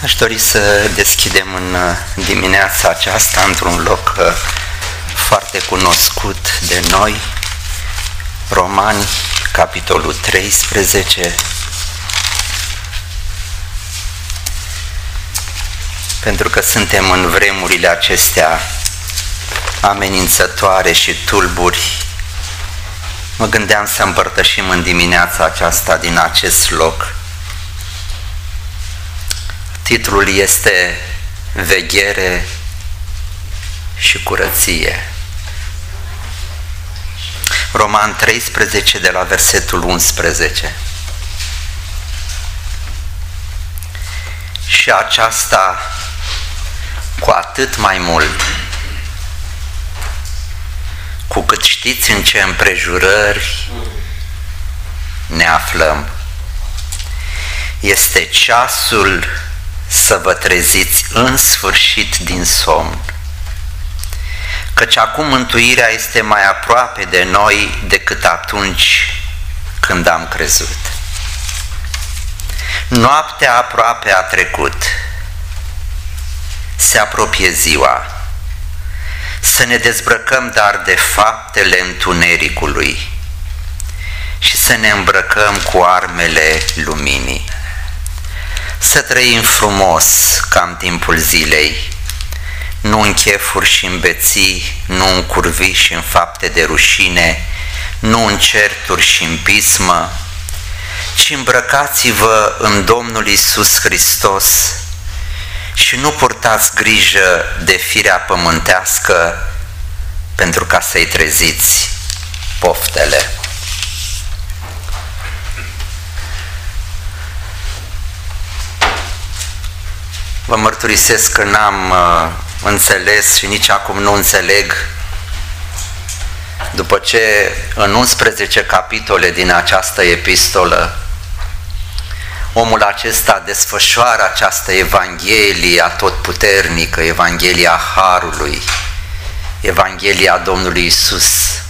Aș dori să deschidem în dimineața aceasta într-un loc foarte cunoscut de noi, Romani, capitolul 13, pentru că suntem în vremurile acestea amenințătoare și tulburi. Mă gândeam să împărtășim în dimineața aceasta din acest loc. Titlul este Veghere și curăție. Roman 13 de la versetul 11. Și aceasta cu atât mai mult, cu cât știți în ce împrejurări ne aflăm. Este ceasul să vă treziți în sfârșit din somn, căci acum mântuirea este mai aproape de noi decât atunci când am crezut. Noaptea aproape a trecut, se apropie ziua. Să ne dezbrăcăm dar de faptele întunericului și să ne îmbrăcăm cu armele luminii. Să trăim frumos ca în timpul zilei, nu în chefuri și în beții, nu în curvii și în fapte de rușine, nu în certuri și în pismă, ci îmbrăcați-vă în Domnul Iisus Hristos și nu purtați grijă de firea pământească pentru ca să-i treziți poftele. Vă mărturisesc că n-am înțeles și nici acum nu înțeleg, după ce în 11 capitole din această epistolă omul acesta desfășoară această Evanghelie atotputernică, Evanghelia Harului, Evanghelia Domnului Iisus.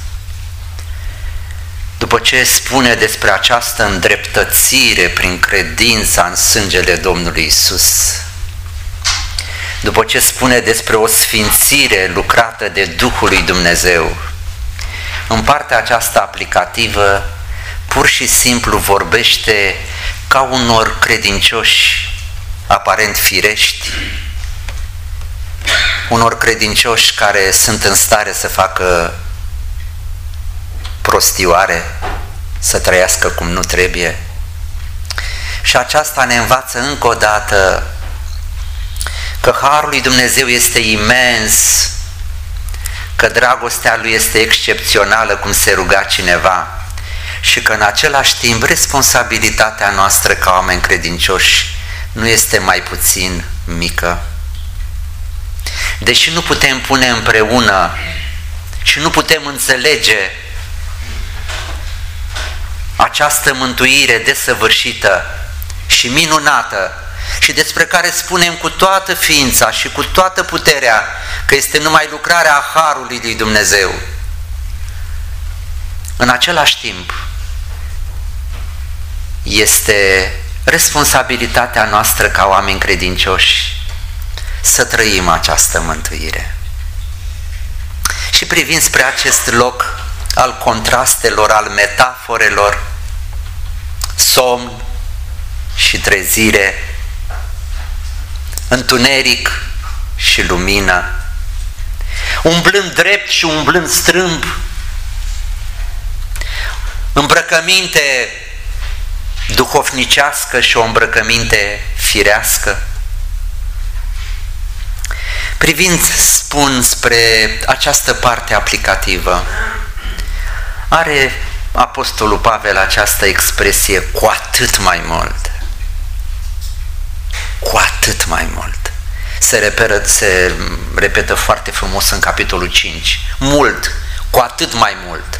După ce spune despre această îndreptățire prin credința în sângele Domnului Iisus, după ce spune despre o sfințire lucrată de Duhul lui Dumnezeu, în partea aceasta aplicativă pur și simplu vorbește ca unor credincioși aparent firești, unor credincioși care sunt în stare să facă prostioare, să trăiască cum nu trebuie. Și aceasta ne învață încă o dată că harul lui Dumnezeu este imens, că dragostea lui este excepțională, cum se ruga cineva, și că în același timp responsabilitatea noastră ca oameni credincioși nu este mai puțin mică. Deși nu putem pune împreună și nu putem înțelege această mântuire desăvârșită și minunată și despre care spunem cu toată ființa și cu toată puterea că este numai lucrarea harului lui Dumnezeu, în același timp este responsabilitatea noastră ca oameni credincioși să trăim această mântuire. Și privind spre acest loc al contrastelor, al metaforelor, somn și trezire, întuneric și lumină, umblând drept și umblând strâmb, îmbrăcăminte duhovnicească și o îmbrăcăminte firească. Privind, spun, spre această parte aplicativă, are Apostolul Pavel această expresie cu atât mai mult. Cu atât mai mult. Se repetă foarte frumos în capitolul 5. Mult, cu atât mai mult.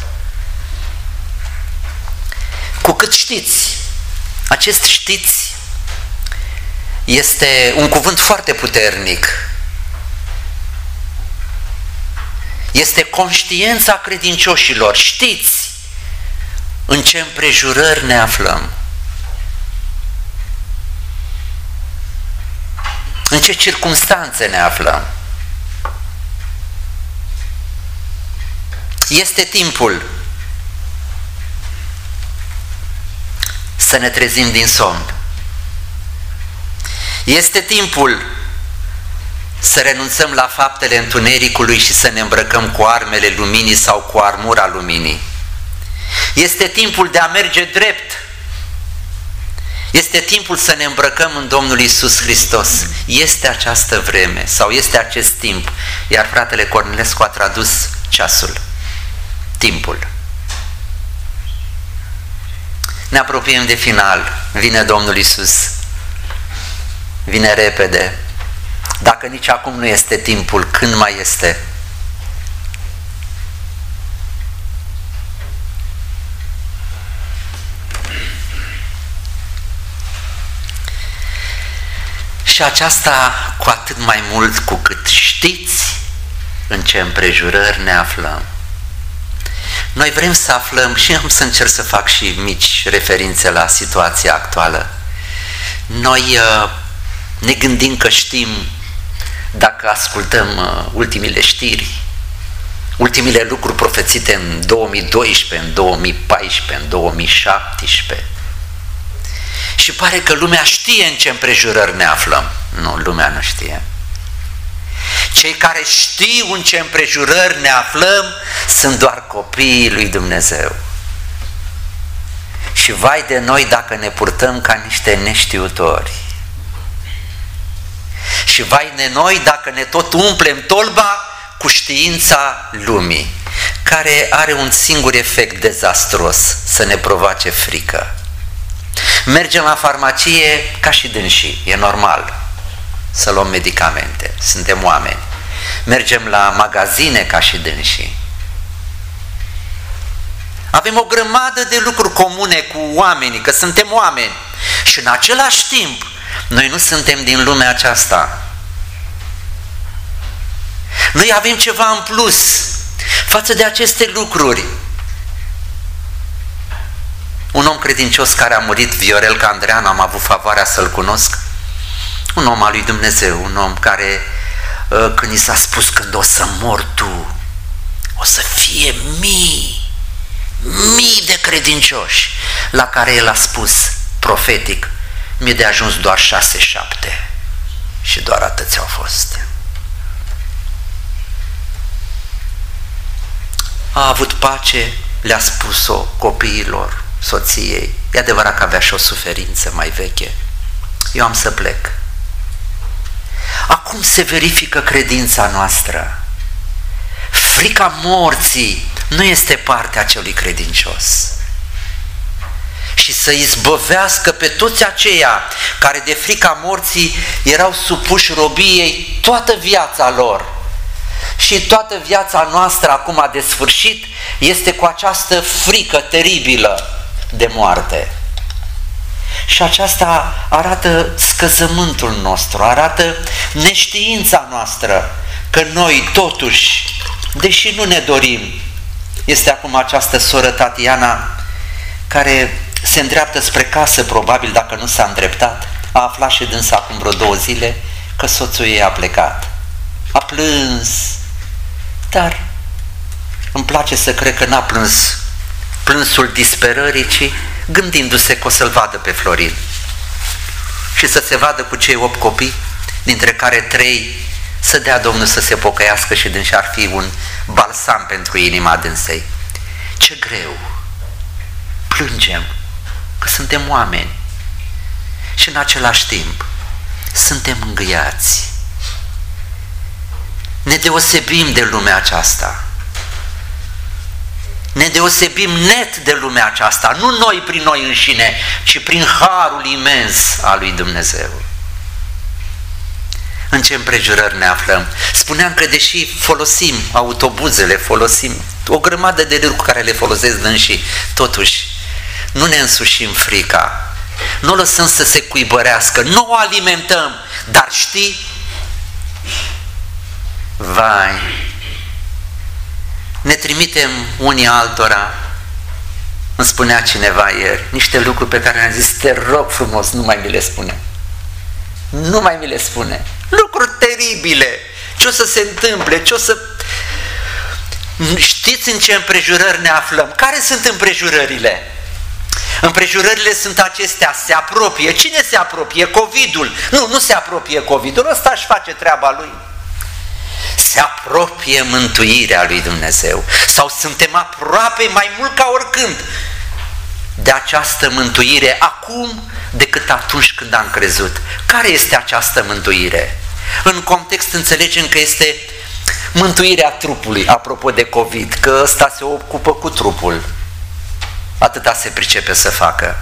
Cu cât știți. Acest știți este un cuvânt foarte puternic. Este conștiința credincioșilor. Știți în ce împrejurări ne aflăm. ce circumstanțe ne aflăm. Este timpul să ne trezim din somn. Este timpul să renunțăm la faptele întunericului și să ne îmbrăcăm cu armele luminii sau cu armura luminii. Este timpul de a merge drept. Este timpul să ne îmbrăcăm în Domnul Iisus Hristos. Este această vreme sau este acest timp, iar fratele Cornilescu a tradus ceasul, timpul. Ne apropiem de final, vine Domnul Iisus, vine repede. Dacă nici acum nu este timpul, când mai este? Și aceasta cu atât mai mult cu cât știți în ce împrejurări ne aflăm. Noi vrem să aflăm, și am să încerc să fac și mici referințe la situația actuală. Noi ne gândim că știm, dacă ascultăm ultimile știri, ultimile lucruri profețite în 2012, în 2014, în 2017. Și pare că lumea știe în ce împrejurări ne aflăm. Nu, lumea nu știe. Cei care știu în ce împrejurări ne aflăm sunt doar copiii lui Dumnezeu. Și vai de noi dacă ne purtăm ca niște neștiutori. Și vai de noi dacă ne tot umplem tolba cu știința lumii, care are un singur efect dezastruos, să ne provoace frică. Mergem la farmacie ca și dânsii, e normal să luăm medicamente, suntem oameni. Mergem la magazine ca și dânsii. Avem o grămadă de lucruri comune cu oamenii, că suntem oameni. Și în același timp, noi nu suntem din lumea aceasta. Noi avem ceva în plus față de aceste lucruri. Un om credincios care a murit, Viorel Candrean, am avut favoarea să-l cunosc, un om al lui Dumnezeu, un om care, când i s-a spus când o să mor tu, o să fie mii de credincioși, la care el a spus profetic, mi-e de ajuns doar 6-7 și doar atâți au fost. A avut pace, le-a spus-o copiilor, soției. E adevărat că avea și o suferință mai veche. Eu am să plec. Acum se verifică credința noastră. Frica morții nu este partea acelui credincios. Și să izbăvească pe toți aceia care de frica morții erau supuși robiei toată viața lor. Și toată viața noastră acum de sfârșit este cu această frică teribilă de moarte. Și aceasta arată scăzământul nostru, arată neștiința noastră, că noi totuși, deși nu ne dorim, este acum această soră Tatiana care se îndreaptă spre casă, probabil dacă nu s-a îndreptat, a aflat și dânsa acum vreo 2 zile că soțul ei a plecat. A plâns, dar îmi place să cred că n-a plâns plânsul disperării, ci gândindu-se că o să-l vadă pe Florin și să se vadă cu cei 8 copii, dintre care 3 să dea Domnul să se pocăiască și dânsi ar fi un balsam pentru inima dânsei. Ce greu! Plângem că suntem oameni și în același timp suntem îngâiați. Ne deosebim de lumea aceasta. Ne deosebim net de lumea aceasta, nu noi prin noi înșine, ci prin harul imens al lui Dumnezeu. În ce împrejurări ne aflăm? Spuneam că deși folosim autobuzele, folosim o grămadă de lucruri care le folosesc dânsii, totuși nu ne însușim frica, nu lăsăm să se cuibărească, nu o alimentăm, dar știi? Vai! Ne trimitem unii altora, îmi spunea cineva ieri, niște lucruri pe care le-am zis, te rog frumos, nu mai mi le spune. Nu mai mi le spune. Lucruri teribile. Ce o să se întâmple? Ce o să... Știți în ce împrejurări ne aflăm? Care sunt împrejurările? Împrejurările sunt acestea, se apropie. Cine se apropie? COVID-ul. Nu se apropie COVID-ul, ăsta își face treaba lui. Se apropie mântuirea lui Dumnezeu. Sau suntem aproape mai mult ca oricând de această mântuire acum decât atunci când am crezut. Care este această mântuire? În context înțelegem că este mântuirea trupului, apropo de COVID, că ăsta se ocupă cu trupul. Atâta se pricepe să facă.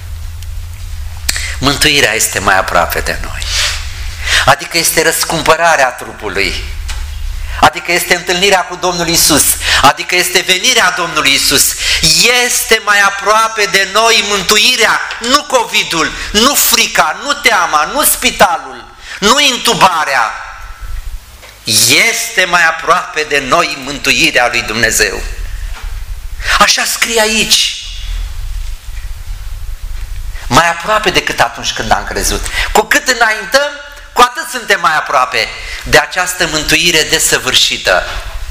Mântuirea este mai aproape de noi. Adică este răscumpărarea trupului. Adică este întâlnirea cu Domnul Iisus. Adică este venirea Domnului Iisus. Este mai aproape de noi mântuirea, nu COVID-ul, nu frica, nu teama, nu spitalul, nu intubarea. Este mai aproape de noi mântuirea lui Dumnezeu. Așa scrie aici. Mai aproape decât atunci când am crezut. Cu cât înaintăm, cu atât suntem mai aproape de această mântuire desăvârșită,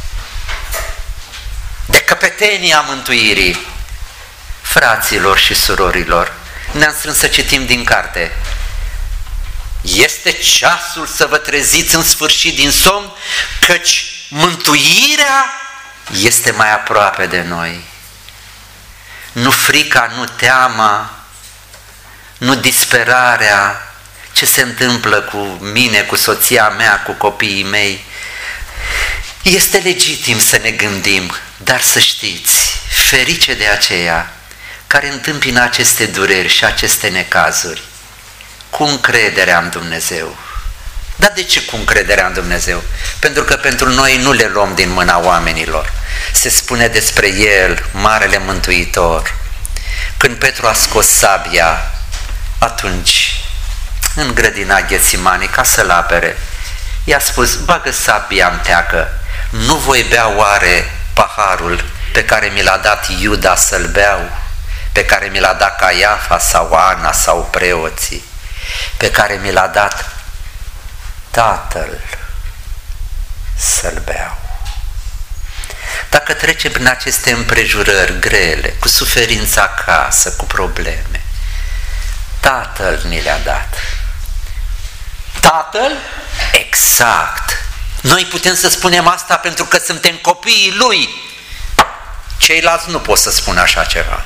de căpetenia mântuirii. Fraților și surorilor, ne-am strâns să citim din carte. Este ceasul să vă treziți în sfârșit din somn, căci mântuirea este mai aproape de noi. Nu frica, nu teama, nu disperarea, ce se întâmplă cu mine, cu soția mea, cu copiii mei. Este legitim să ne gândim, dar să știți, ferice de aceia care întâmpină aceste dureri și aceste necazuri cu încrederea în Dumnezeu. Dar de ce cu încrederea în Dumnezeu? Pentru că pentru noi nu le luăm din mâna oamenilor. Se spune despre El, Marele Mântuitor. Când Petru a scos sabia, atunci, în grădina Ghețimani, ca să-l apere, i-a spus, bagă sabia în teacă, nu voi bea oare paharul pe care mi l-a dat Iuda să-l beau, pe care mi l-a dat Caiafa sau Ana sau preoții, pe care mi l-a dat Tatăl să-l beau. Dacă trecem prin aceste împrejurări grele, cu suferință acasă, cu probleme, Tatăl ni le-a dat. Tatăl? Exact. Noi putem să spunem asta pentru că suntem copiii Lui. Ceilalți nu pot să spună așa ceva.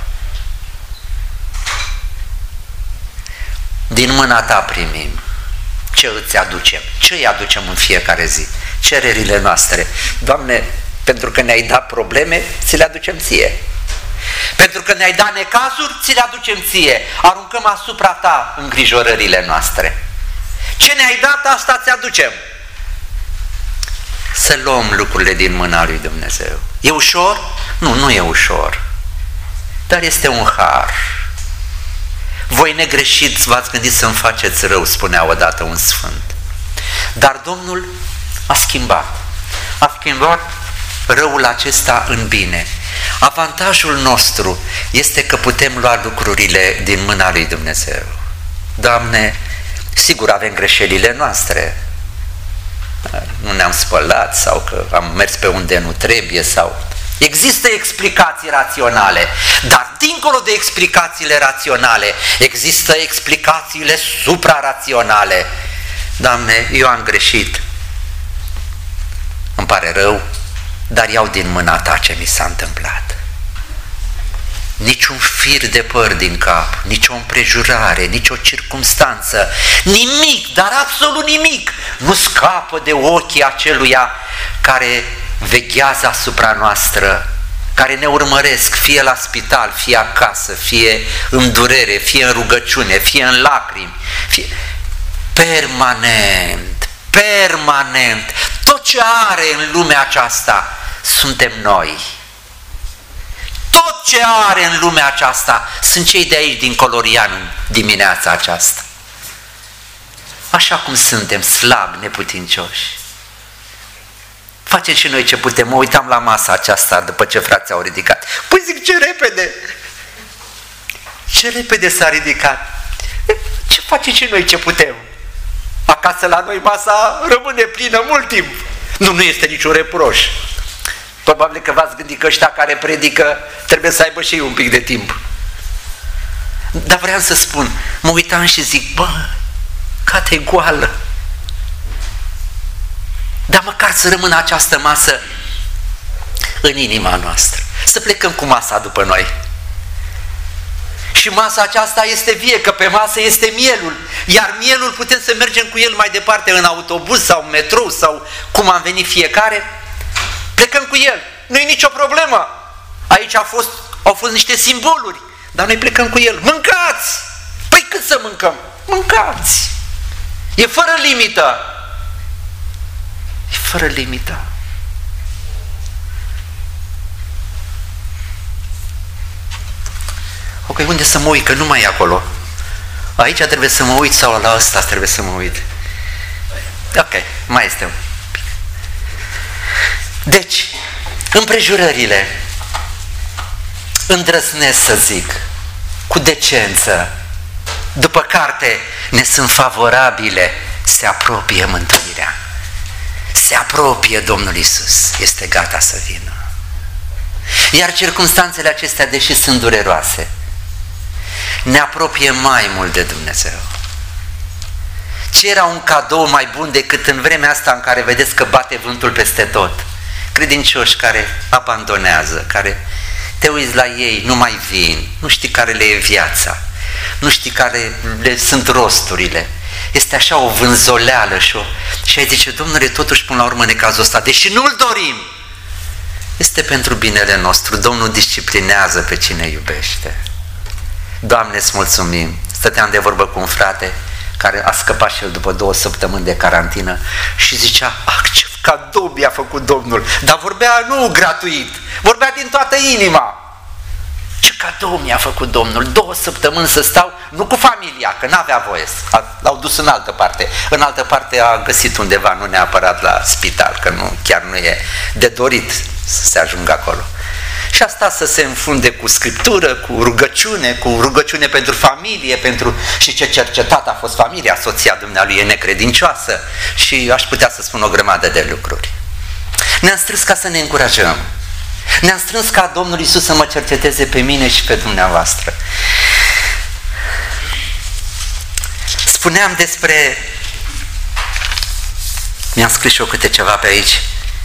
Din mâna Ta primim. Ce îți aducem? Ce îi aducem în fiecare zi? Cererile noastre. Doamne, pentru că ne-ai dat probleme, ți le aducem Ție. Pentru că ne-ai dat necazuri, ți le aducem Ție. Aruncăm asupra Ta îngrijorările noastre. Ce ne-ai dat, asta ți aducem. Să luăm lucrurile din mâna lui Dumnezeu. E ușor? Nu e ușor. Dar este un har. Voi negreșiți v-ați gândit să-mi faceți rău, spunea odată un sfânt. Dar Domnul a schimbat. A schimbat răul acesta în bine. Avantajul nostru este că putem lua lucrurile din mâna lui Dumnezeu. Doamne, sigur avem greșelile noastre. Nu ne-am spălat sau că am mers pe unde nu trebuie sau... Există explicații raționale, dar dincolo de explicațiile raționale, există explicațiile supraraționale. Doamne, eu am greșit. Îmi pare rău, dar iau din mâna Ta ce mi s-a întâmplat. Niciun fir de păr din cap, nicio împrejurare, nicio circumstanță, nimic, dar absolut nimic, nu scapă de ochii aceluia care veghează asupra noastră, care ne urmăresc, fie la spital, fie acasă, fie în durere, fie în rugăciune, fie în lacrimi, fie... permanent, tot ce are în lumea aceasta suntem noi. Tot ce are în lumea aceasta sunt cei de aici din Colorian în dimineața aceasta. Așa cum suntem, slabi, neputincioși. Facem și noi ce putem. Mă uitam la masa aceasta după ce frații au ridicat. Păi zic, ce repede! Ce repede s-a ridicat! Ce facem și noi ce putem? Acasă la noi masa rămâne plină mult timp. Nu este niciun reproș. Probabil că v-ați gândit că ăștia care predică trebuie să aibă și ei un pic de timp. Dar vreau să spun, mă uitam și zic, bă, cate goală. Dar măcar să rămână această masă în inima noastră. Să plecăm cu masa după noi. Și masa aceasta este vie, că pe masă este mielul. Iar mielul putem să mergem cu el mai departe în autobuz sau în metrou sau cum am venit fiecare. Plecăm cu el. Nu-i nicio problemă. Aici au fost niște simboluri. Dar noi plecăm cu el. Mâncați! Păi cât să mâncăm? Mâncați! E fără limită. E fără limită. Ok, unde să mă uit? Că nu mai e acolo. Aici trebuie să mă uit sau la ăsta trebuie să mă uit? Ok, mai este un pic. Deci, împrejurările, îndrăznesc să zic, cu decență, după carte, ne sunt favorabile, se apropie mântuirea. Se apropie Domnul Iisus, este gata să vină. Iar circumstanțele acestea, deși sunt dureroase, ne apropie mai mult de Dumnezeu. Ce era un cadou mai bun decât în vremea asta în care vedeți că bate vântul peste tot? Credincioși care abandonează, care te uiți la ei, nu mai vin, nu știi care le e viața, nu știi care le sunt rosturile. Este așa o vânzoleală și ai zice, Domnule, totuși până la urmă în cazul ăsta, deși nu-l dorim, este pentru binele nostru. Domnul disciplinează pe cine iubește. Doamne, îți mulțumim. Stăteam de vorbă cu un frate care a scăpat și el după 2 săptămâni de carantină și zicea, ce cadou mi-a făcut Domnul. Dar vorbea nu gratuit, vorbea din toată inima. Ce cadou mi-a făcut Domnul, 2 săptămâni să stau, nu cu familia, că n-avea voie, l-au dus în altă parte. În altă parte a găsit undeva, nu neapărat la spital, că nu, chiar nu e de dorit să se ajungă acolo. Și asta să se înfunde cu scriptură, cu rugăciune pentru familie, și ce cercetat a fost familia, soția dumnealui e necredincioasă și aș putea să spun o grămadă de lucruri. Ne-am strâns ca să ne încurajăm. Ne-am strâns ca Domnul Iisus să mă cerceteze pe mine și pe dumneavoastră. Spuneam despre... Mi-am scris și eu câte ceva pe aici.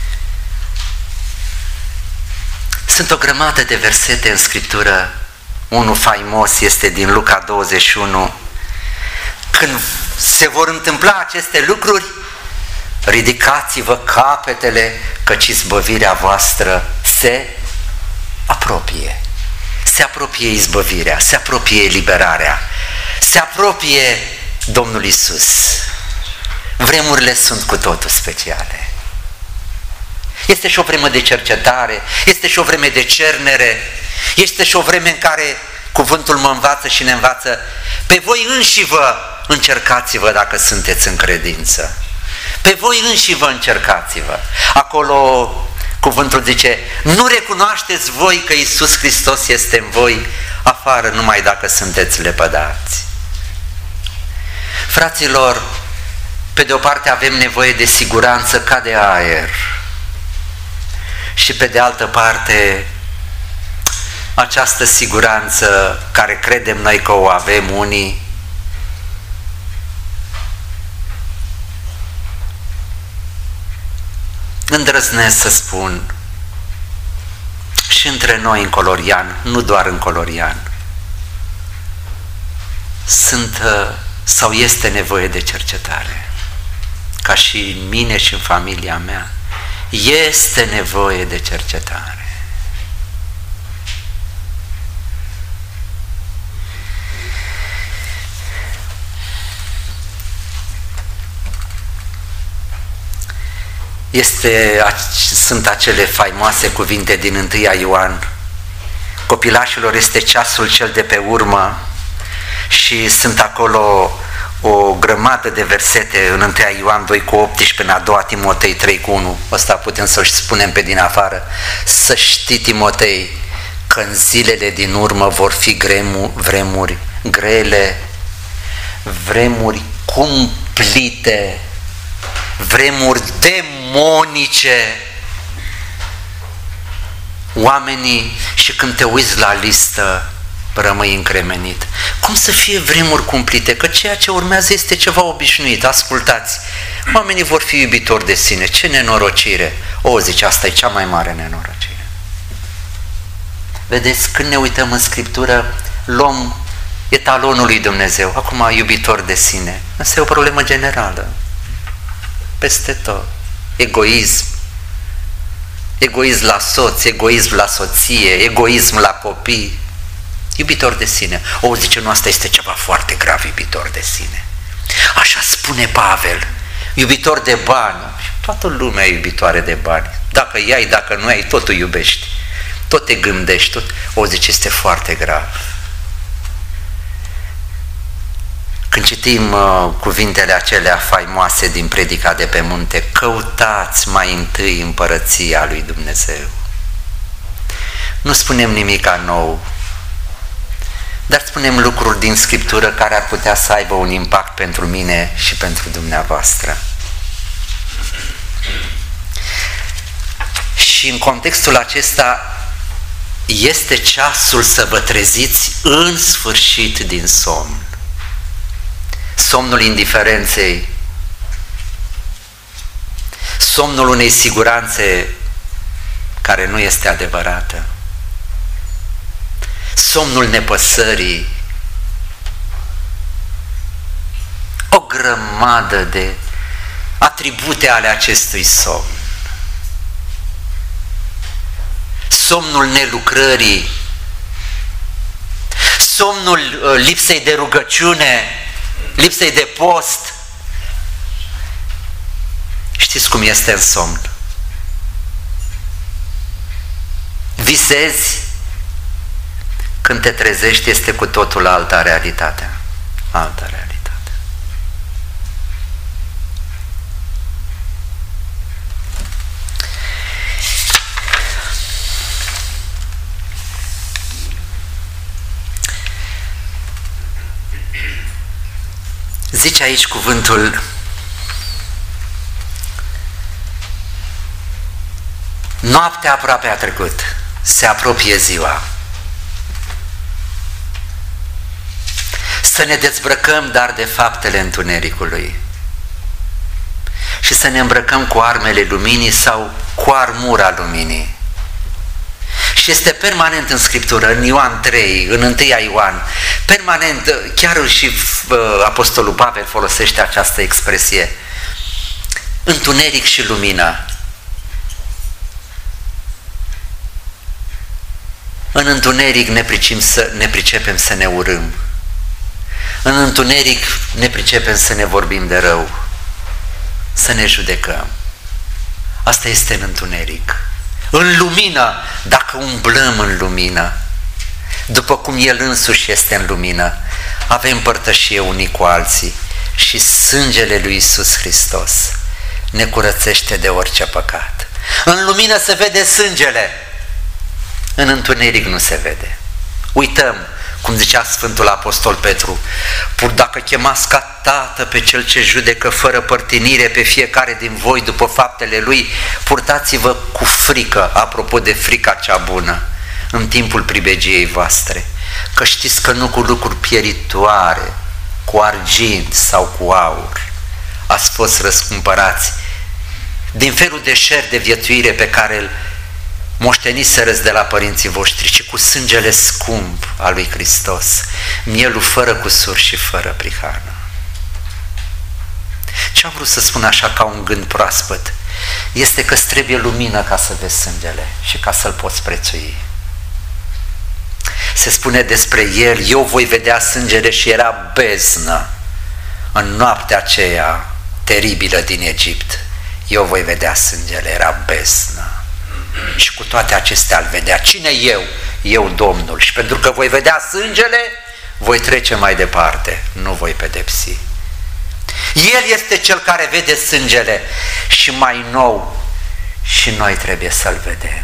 Sunt o grămadă de versete în Scriptură. Unul faimos este din Luca 21. Când se vor întâmpla aceste lucruri, ridicați-vă capetele, căci izbăvirea voastră se apropie. Se apropie izbăvirea, se apropie eliberarea, se apropie Domnul Iisus. Vremurile sunt cu totul speciale. Este și o vreme de cercetare, este și o vreme de cernere, este și o vreme în care cuvântul mă învață și ne învață, pe voi înșivă încercați-vă dacă sunteți în credință. Pe voi înșivă încercați-vă. Acolo cuvântul zice, nu recunoașteți voi că Iisus Hristos este în voi, afară numai dacă sunteți lepădați. Fraților, pe de o parte avem nevoie de siguranță ca de aer și pe de altă parte această siguranță care credem noi că o avem unii, îndrăznesc să spun, și între noi în Colorian, nu doar în Colorian, sau este nevoie de cercetare, ca și în mine și în familia mea, este nevoie de cercetare. Sunt acele faimoase cuvinte din 1 Ioan, copilașilor este ceasul cel de pe urmă, și sunt acolo o grămadă de versete în 1 Ioan 2:18, în a doua Timotei 3:1, ăsta putem să-l spunem pe din afară, să știi, Timotei, că în zilele din urmă vor fi vremuri grele, vremuri cum cumplite, vremuri demonice. Oamenii, și când te uiți la listă, rămâi încremenit. Cum să fie vremuri cumplite? Că ceea ce urmează este ceva obișnuit. Ascultați, oamenii vor fi iubitori de sine. Ce nenorocire! Zice, asta e cea mai mare nenorocire. Vedeți, când ne uităm în Scriptură, luăm etalonul lui Dumnezeu. Acum, iubitor de sine. Asta e o problemă generală. Peste tot. Egoism. Egoism la soț, egoism la soție, egoism la copii. Iubitor de sine. Zice, nu, asta este ceva foarte grav, iubitor de sine. Așa spune Pavel. Iubitor de bani. Toată lumea e iubitoare de bani. Dacă i-ai, dacă nu ai, tot o iubești. Tot te gândești. Zice, este foarte grav. Când citim cuvintele acelea faimoase din Predica de pe munte, căutați mai întâi împărăția lui Dumnezeu. Nu spunem nimic nou, dar spunem lucruri din Scriptură care ar putea să aibă un impact pentru mine și pentru dumneavoastră. Și în contextul acesta este ceasul să vă treziți în sfârșit din somn. Somnul indiferenței, somnul unei siguranțe care nu este adevărată, somnul nepăsării, o grămadă de atribute ale acestui somn. Somnul nelucrării, somnul lipsei de rugăciune, lipsei de post. Știți cum este în somn? Visezi, când te trezești este cu totul alta realitate. Alta realitate. Zice aici cuvântul: noaptea aproape a trecut, se apropie ziua. Să ne dezbrăcăm dar de faptele întunericului și să ne îmbrăcăm cu armele luminii sau cu armura luminii. Și este permanent în Scriptură, în Ioan 3, în 1 Ioan, permanent, chiar și Apostolul Pavel folosește această expresie, întuneric și lumină. În întuneric ne pricepem să ne urâm. În întuneric ne pricepem să ne vorbim de rău, să ne judecăm. Asta este în întuneric. În lumină, dacă umblăm în lumină, după cum El însuși este în lumină, avem părtășie unii cu alții și sângele lui Iisus Hristos ne curățește de orice păcat. În lumină se vede sângele, în întuneric nu se vede. Uităm, cum zicea Sfântul Apostol Petru, dacă chemați ca tată pe cel ce judecă fără părtinire pe fiecare din voi după faptele lui, purtați-vă cu frică, apropo de frica cea bună, în timpul pribegiei voastre, că știți că nu cu lucruri pieritoare, cu argint sau cu aur, ați fost răscumpărați din felul de șer de viețuire pe care îl moșteniserăți de la părinții voștri, ci cu sângele scump al lui Hristos, mielul fără cusur și fără prihană. Ce am vrut să spun așa ca un gând proaspăt este că îți trebuie lumină ca să vezi sângele și ca să-l poți prețui. Se spune despre el: eu voi vedea sângele, și era beznă în noaptea aceea teribilă din Egipt. Eu voi vedea sângele, era beznă. Și cu toate acestea îl vedea. Cine eu? Eu, Domnul. Și pentru că voi vedea sângele, voi trece mai departe, nu voi pedepsi. El este cel care vede sângele și mai nou și noi trebuie să-l vedem.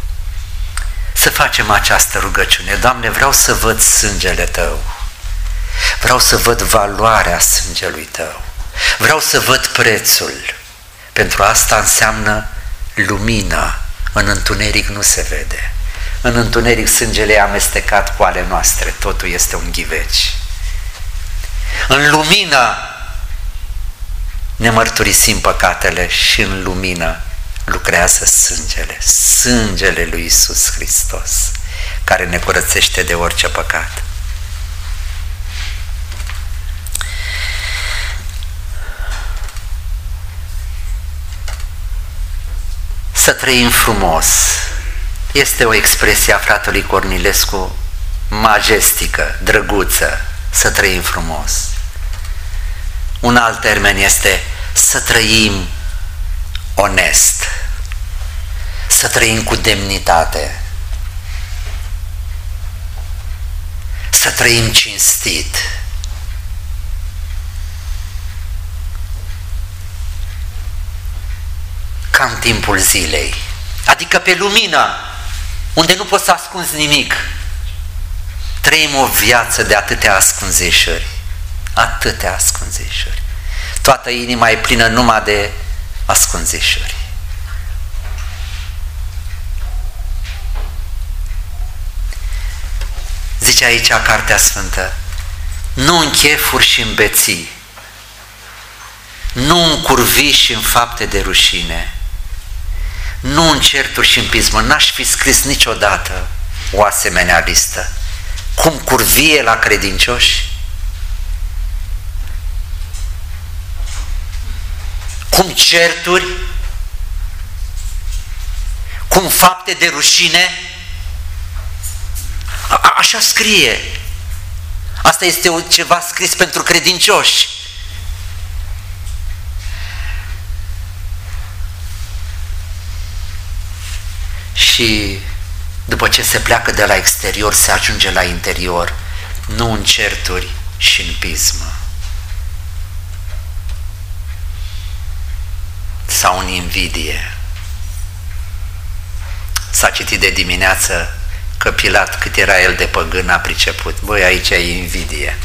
Să facem această rugăciune: Doamne, vreau să văd sângele Tău Vreau să văd valoarea sângelui Tău. Vreau să văd prețul. Pentru asta înseamnă lumină. În întuneric nu se vede. În întuneric sângele e amestecat cu ale noastre. Totul este un ghiveci. În lumină ne mărturisim păcatele și în lumină lucrează sângele. Sângele lui Iisus Hristos, care ne curățește de orice păcat. Să trăim frumos este o expresie a fratelui Cornilescu majestică, drăguță, să trăim frumos. Un alt termen este să trăim onest, să trăim cu demnitate, să trăim cinstit. Ca în timpul zilei, adică pe lumină, unde nu poți să ascunzi nimic. Trăim o viață de atâtea ascunzișuri, atâtea ascunzișuri. Toată inima e plină numai de ascunzișuri. Zice aici Cartea Sfântă, nu în chefuri și în beții, nu în curvii și în fapte de rușine, nu în certuri și în pismă. N-aș fi scris niciodată o asemenea listă. Cum curvie la credincioși, cum certuri, cum fapte de rușine. Așa scrie. Asta este ceva scris pentru credincioși. Și după ce se pleacă de la exterior, se ajunge la interior, nu în certuri și în pismă. Sau în invidie. S-a citit de dimineață că Pilat, cât era el de păgân, a priceput. Băi, aici e invidie.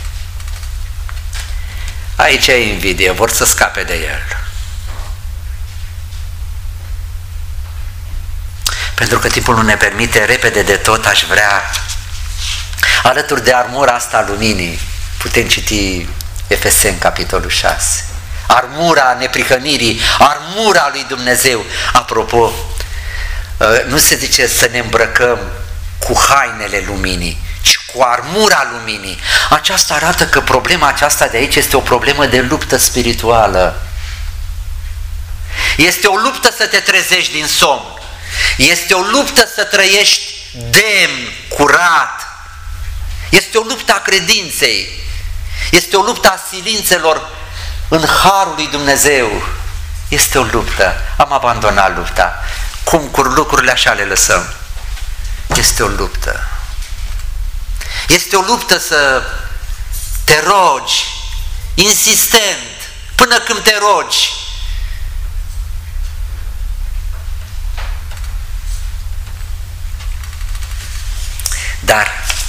Aici e invidie, vor să scape de el. Pentru că timpul nu ne permite, repede de tot aș vrea, alături de armura asta a luminii, putem citi Efeseni, capitolul 6. Armura neprihănirii, armura lui Dumnezeu. Apropo, nu se zice să ne îmbrăcăm cu hainele luminii, ci cu armura luminii. Aceasta arată că problema aceasta de aici este o problemă de luptă spirituală. Este o luptă să te trezești din somn. Este o luptă să trăiești demn, curat. Este o luptă a credinței. Este o luptă a silințelor în harul lui Dumnezeu. Este o luptă. Am abandonat lupta. Cum cu lucrurile așa le lăsăm? Este o luptă. Este o luptă să te rogi insistent până când te rogi. Dar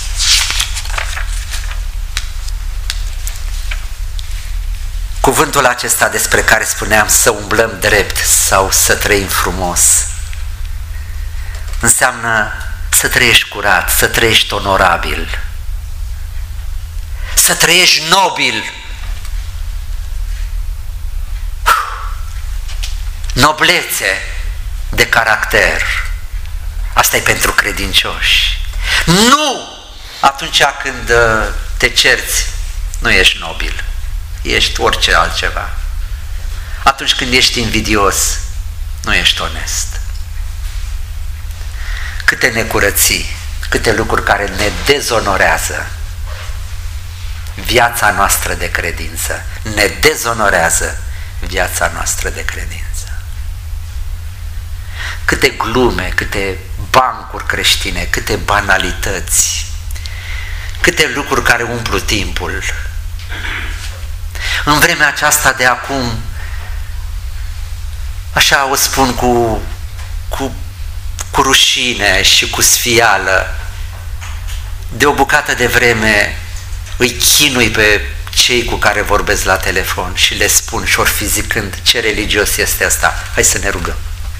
cuvântul acesta despre care spuneam să umblăm drept sau să trăim frumos înseamnă să trăiești curat, să trăiești onorabil, să trăiești nobil. Noblețe de caracter. Asta e pentru credincioși. Nu atunci când te cerți, nu ești nobil, ești orice altceva. Atunci când ești invidios, nu ești onest. Câte necurății, câte lucruri care ne dezonorează viața noastră de credință, ne dezonorează viața noastră de credință. Câte glume, câte bancuri creștine, câte banalități, câte lucruri care umplu timpul. În vremea aceasta de acum, așa o spun cu rușine și cu sfială, de o bucată de vreme îi chinui pe cei cu care vorbesc la telefon și le spun și or fi zicând, ce religios este asta, hai să ne rugăm.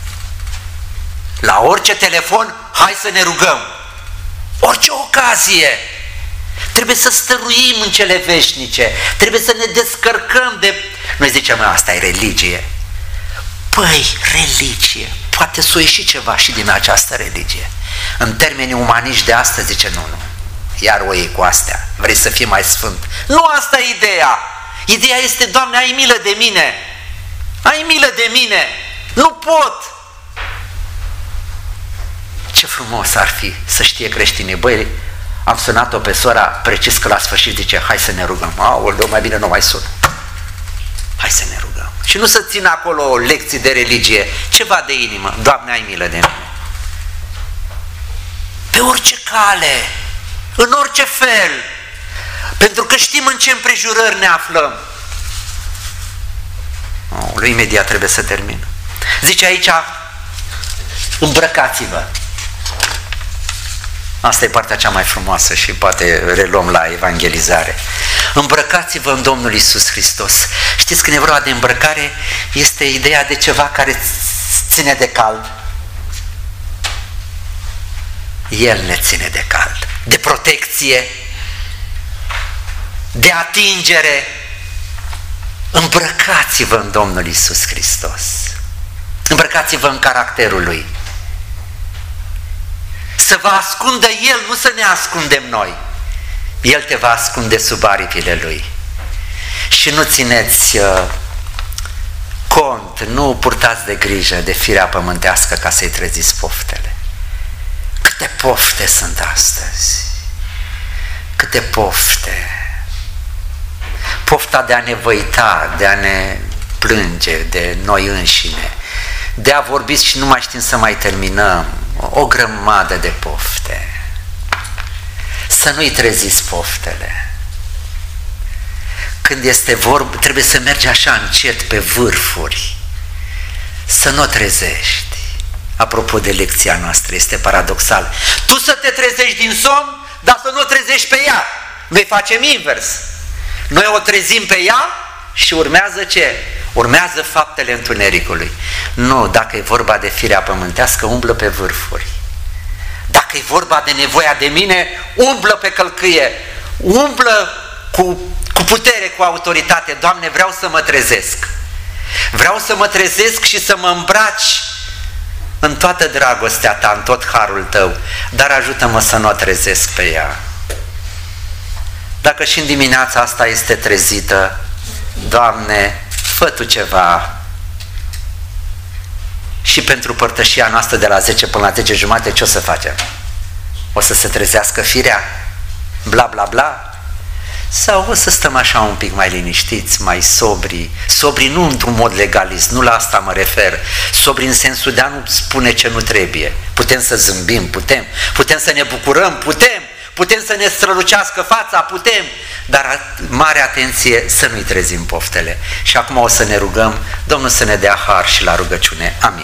La orice telefon, hai să ne rugăm. Orice ocazie. Trebuie să stăruim în cele veșnice, trebuie să ne descărcăm de... Noi zicem, asta e religie. Păi, religie, poate să o ieși ceva și din această religie. În termenii umaniști de astăzi zice, nu, iar o iei cu astea, vrei să fii mai sfânt. Nu asta e ideea. Ideea este, Doamne, ai milă de mine. Ai milă de mine. Nu pot. Ce frumos ar fi să știe creștinii. Băi, am sunat-o pe sora precis că la sfârșit zice, hai să ne rugăm. Aoleu, mai bine nu mai sun. Hai să ne rugăm. Și nu să țin acolo lecții de religie, ceva de inimă. Doamne, ai milă de mine. Pe orice cale, în orice fel, pentru că știm în ce împrejurări ne aflăm. Imediat trebuie să termin. Zice aici, îmbrăcați-vă. Asta e partea cea mai frumoasă și poate reluăm la evangelizare. Îmbrăcați-vă în Domnul Iisus Hristos. Știți, când e vorba de îmbrăcare, este ideea de ceva care ține de cald. El ne ține de cald, de protecție, de atingere. Îmbrăcați-vă în Domnul Iisus Hristos. Îmbrăcați-vă în caracterul Lui. Să vă ascundă El, nu să ne ascundem noi. El te va ascunde sub aripile Lui. Și nu țineți cont, nu purtați de grijă de firea pământească ca să-i treziți poftele. Câte pofte sunt astăzi! Câte pofte! Pofta de a ne văita, de a ne plânge de noi înșine, de a vorbi și nu mai știm să mai terminăm, o grămadă de pofte. Să nu-i treziți poftele. Când este vorba, trebuie să mergi așa încet pe vârfuri, să nu o trezești. Apropo de lecția noastră, este paradoxal. Tu să te trezești din somn, dar să nu o trezești pe ea. Noi facem invers. Noi o trezim pe ea și urmează ce? Urmează faptele întunericului. Nu, dacă e vorba de firea pământească, umblă pe vârfuri. Dacă e vorba de nevoia de mine, umblă pe călcâie. Umblă cu putere, cu autoritate. Doamne, vreau să mă trezesc. Vreau să mă trezesc și să mă îmbraci în toată dragostea Ta, în tot harul Tău, dar ajută-mă să nu o trezesc pe ea. Dacă și în dimineața asta este trezită, Doamne, fă Tu ceva. Și pentru părtășia noastră de la 10 până la 10 jumate, ce o să facem? O să se trezească firea? Bla bla bla? Sau o să stăm așa un pic mai liniștiți, mai sobri? Sobri nu într-un mod legalist, nu la asta mă refer. Sobri în sensul de a nu spune ce nu trebuie. Putem să zâmbim, putem să ne bucurăm, putem să ne strălucească fața, putem, dar mare atenție să nu-i trezim poftele. Și acum o să ne rugăm, Domnul să ne dea har și la rugăciune. Amin.